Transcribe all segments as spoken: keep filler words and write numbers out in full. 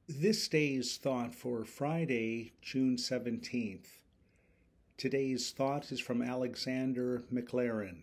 This day's thought for Friday, June seventeenth. Today's thought is from Alexander Maclaren.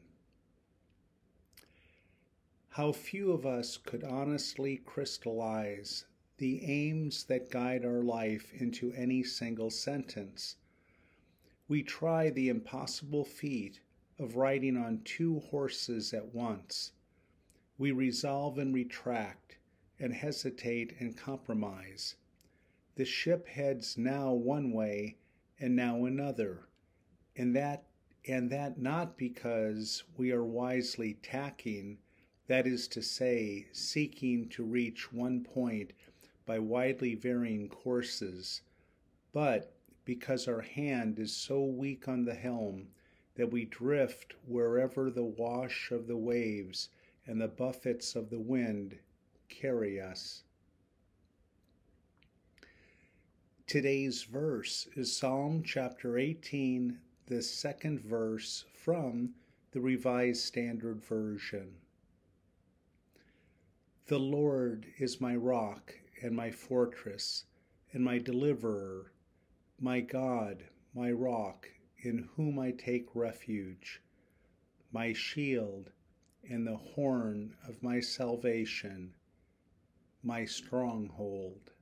How few of us could honestly crystallize the aims that guide our life into any single sentence. We try the impossible feat of riding on two horses at once. We resolve and retract, and hesitate and compromise. The ship heads now one way and now another, and that and that not because we are wisely tacking, that is to say, seeking to reach one point by widely varying courses, but because our hand is so weak on the helm that we drift wherever the wash of the waves and the buffets of the wind carry us. Today's verse is Psalm chapter eighteen, the second verse from the Revised Standard Version. The Lord is my rock and my fortress and my deliverer, my God, my rock, in whom I take refuge, my shield and the horn of my salvation, my stronghold.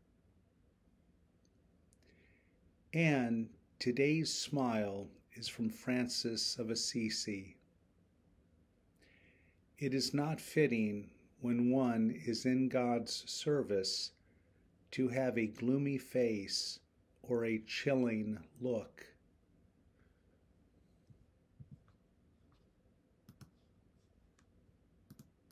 And today's smile is from Francis of Assisi. It is not fitting when one is in God's service to have a gloomy face or a chilling look.